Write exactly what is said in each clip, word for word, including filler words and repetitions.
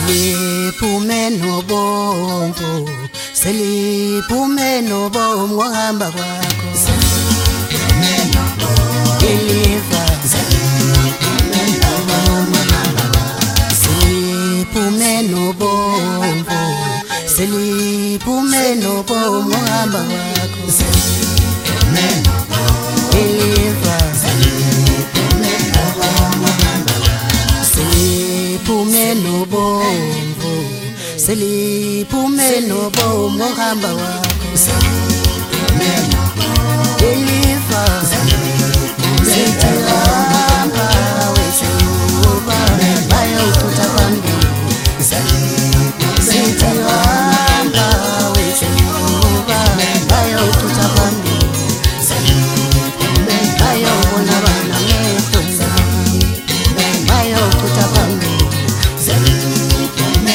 Seliphume nobomvu, seliphume nobomvu ngohamba kwakho. Seliphume nobomvu, ilifa. Seliphume nobomvu ngohamba kwakho. Seliphume nobomvu, seliphume nobomvu ngohamba kwakho. Seliphume nobomvu, ilifa. Seliphume nobomvu ngohamba kwakho. Seliphume nobomvu, seliphume nobomvu ngohamba kwakho. Seliphume nobomvu, ilifa. Seliphume nobomvu weshuba bayokutha phambili. Seliphume nobomvu weshuba bayokutha phambili. Seliphume bayobona abana ngethu bayokutha phambili. Seliphume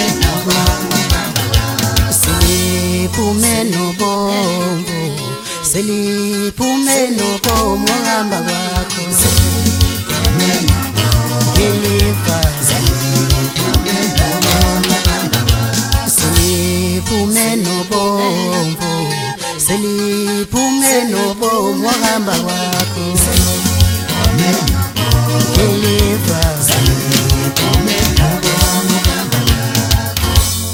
nobomvu, seliphume nobomvu ngohamba kwakho. Seliphume nobomvu, ilifa. Seliphume nobomvu ngohamba kwakho. Seliphume nobomvu, seliphume nobomvu ngohamba kwakho. Seliphume nobomvu, ilifa. Seliphume nobomvu ngohamba kwakho.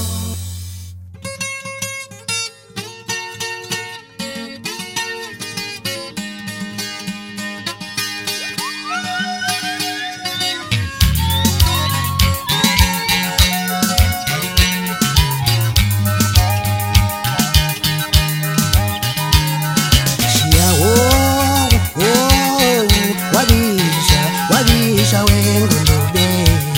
Wabisha wengulube,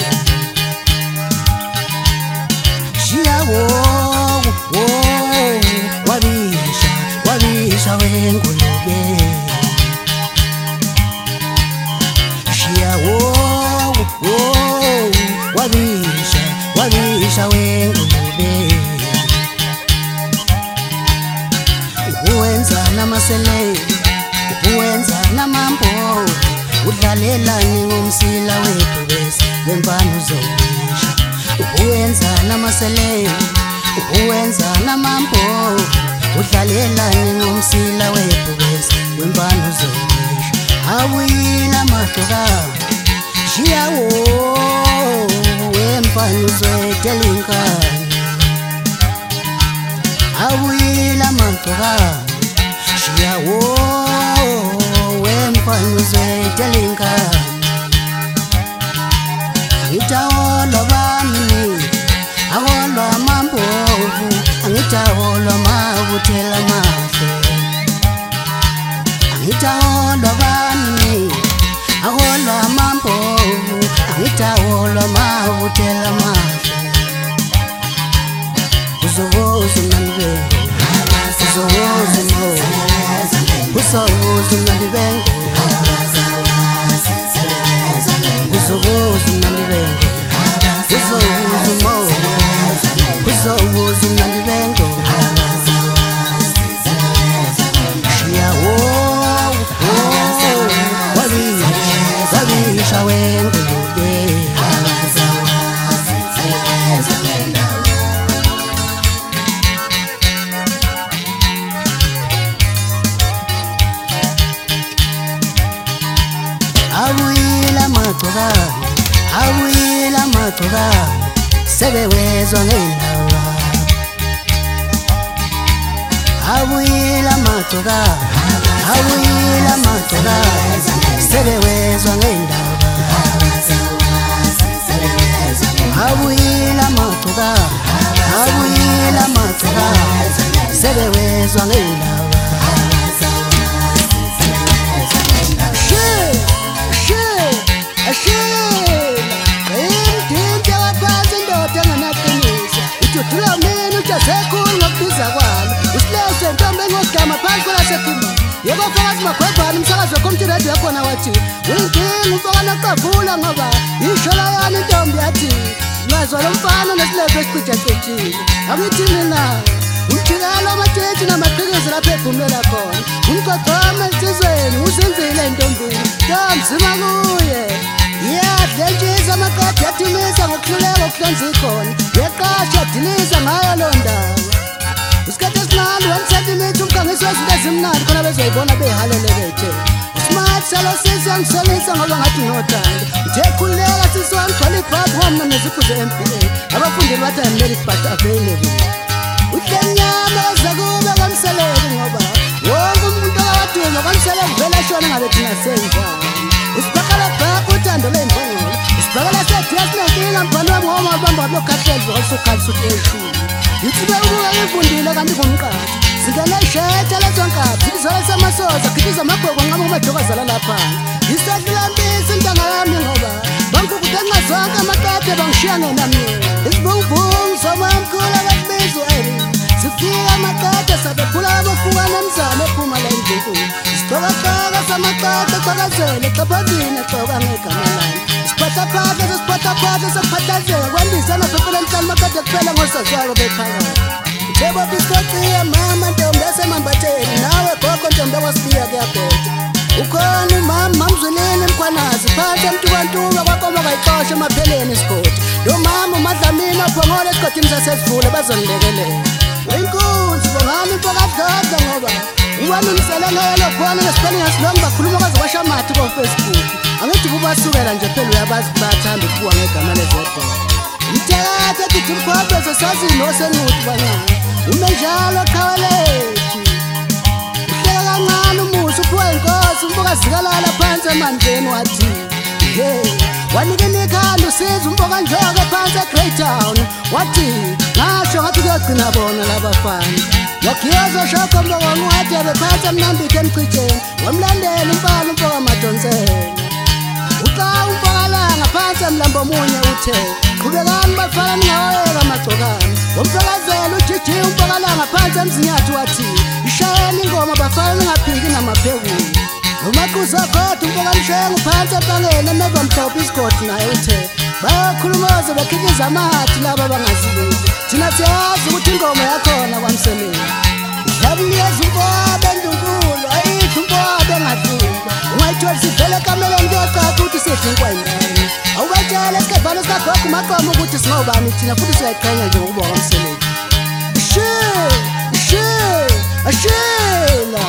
shia wo wo wabisha wabisha wengulube, shia wo wo wabisha wabisha wengulube. Uwenza namasele, uwenza namambo, udlalelani ngomsila wethu bese wemfana uzobisha. Uwenza namasele, uwenza namambo, udlalelani ngomsila wethu bese wemfana uzobisha. Awuyila mahloka shiya wo wemfana uzwetela inkani. Awuyila mahloka shiya wo wemfana uzwetela inkani. Angitawolwa bami, awolwa amambovu, angitawolwa mabuthela mahle. Angitawolwa bami, awolwa amambovu, angitawolwa mabuthela mahle. Uzowoza mnanibengu, uzowoza mo, uzowoza mnanibengu, uzowoza mnanibengu, uzowoza mo, uzowoza mnanibengu. Shia wo wo wabisha wabisha wengulube. Awuyila mathoka, awuyila mathoka, sebewezwa ngendaba. Awuyila mathoka, awuyila mathoka, sebewezwa ngendaba. Awuyila mathoka, awuyila mathoka, sebewezwa ngendaba. Imdinta waphansi indoda enganaqinisa, ujuthula mina ujazekhulu ngokubiza kwalo. Usilese ntombi engogama phansi kwelasekhimini. Yebo phakathi makhwebhana umsakazi weCommunity Radio yakhona wathi uyinkinga umfana qavula ngoba ishola yani intombi yathi ngazwa lo mfana nesilebe esicijacicile. Angithi mina umjikelo amatshitshi namaqhikizi lapho ephumela khona. Umgogoma esizweni uzinzile entombini, ntomzima kuye. Yeah, denjiza amaqeda yathimisa ngokuhluleka okuhlonza ikhona. ezimnandi khona bezoyibona behaleleke ethe smart salo sisangisolisa ngoba ngathi ngothanda nje khuleka siswami khona ibhabu homa neziphuzo M B A abafundi bathi medic but available uhlanyama zakube kamseleke ngoba wonke umuntu akawadinga kamseleke vele ashona ngabe thina senza usibakala bhaka uthando lembongolo usibakala sethi sinenkinga mbhalo wami ngoma bamba lokhatheli ngosukhathi suthi yithi bewubuka ngivundile kanti ngumqathi singena ishethe lezonkaphi izole samasoza khiphiza amabhoko ngama umadokazala lapha yisadlambisa intanga yami ngoba bangikude ngazonke amakade bangishiya ngenamini isibungubungu somamkhulu akabizwa eli sifika amakade sabephula abafuka nemzamo ephuma la endlekulu isibhokabhoka samakade cakazele xaphazini exoka ngegama lami isiphathaphatha sesiphathaphatha sekuphathazeka kwandisa amaphefela emhlani makade kuphela ngosazwako bephakathi Jebo biskotiya mama ntombi esemambatheni nawe gogo ntombi wasibiya kuyabheda ukhona umama mzwilini mkhwanazi phansi emntukantuka kwakoma kayixoshe emapheleni isigodi lo mama umadlamini ophongole esigodini sasesivule bazonilekelela wenkunzi bongani impokadlodla ngoba ubani umselengelo khona nesipelling asilongi bakhuluma kwaze kwashamathi ko-Facebook angithi kubasukela nje phela uyabazi bayathanda ukubuka ngegama lezodwa Mthatha kithi mkhwabeza sazini osenuthi bancane umenjalo khawalethi uhleka kancane umusa uphuwa inkosi umboka zikalala phansi emandleni wathi hey wanikeni ikhanda usiza umboka njoke phansi eGreat Town wathi ngasho ngathi kuyogcina bona labafana wakhiyoza shoko mboka ngwadebe phansi emnambithe emchitsheni wamlandela umpala umboka madonsela uxa umbokalanga phansi emlambo omunye uthe qhubekani bafana ningawayeka amagcokana womfakazela ujiji umbokalanga phansi emzinyathi wathi ishayeni ingoma bafana ningaphiki namaphekulu umaqhuza kodwa umbokamshengu phansi empangeni emeva mhlawuphi isigodi naye uthe bayakhulumoza bekhikiza amahathi laba bangazileli thina siyazi ukuthi ingoma yakhona kwamseleni ihlabuliyeza umbobe endunkulu ayidla umbobe engadlulwa ungayitholi sivele ekameleni kuyocaca ukuthi sidlinkwa indani awubatshela esikebhane sikagogo umaqoma ukuthi singawubani thina futhi siyayiqhenya nje ngokuba kwamseleni she she ashela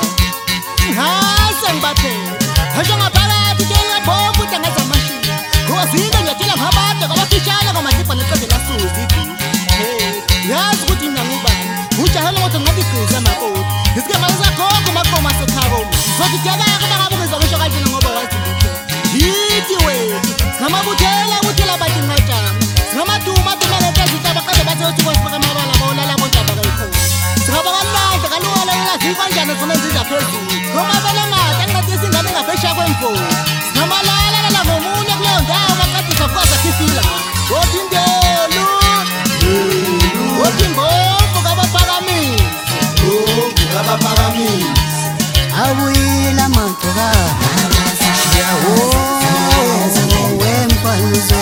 hase ngibaphela hasho ngaphakathi ke ngiyabhonga ukuthi angazamashini ngoba zinto ngiyatshela ngabade kwabafishane kwamadipha neqede lasuzi hey yazi ukuthi mina ngubani ujahela ngothi ngathi igqiza makoti ngisike manje sagogo maqoma sekhabo zothi kuyakaka bangabukezwa ngisho kanjena ngoba wazi ukuthi yithi wethu ngamabuthela ukuthi labathi ngajama ngamaduma tumele phezulu abaqede bathi uthi kwasifaka amabala bawulala kodaba kayikhona singabakalanda kalungela ungazifwa njani zona nziza phezulu ngoba vele mata ngathi singane ngafesha kwemfoni singamalala la ngomunye kuleyo ndawo baqede sakwaza khifila wothi ndelu wothi ngombo kabaphakamisi ngombo kabaphakamisi awuyila mantokana yawo wemfaniso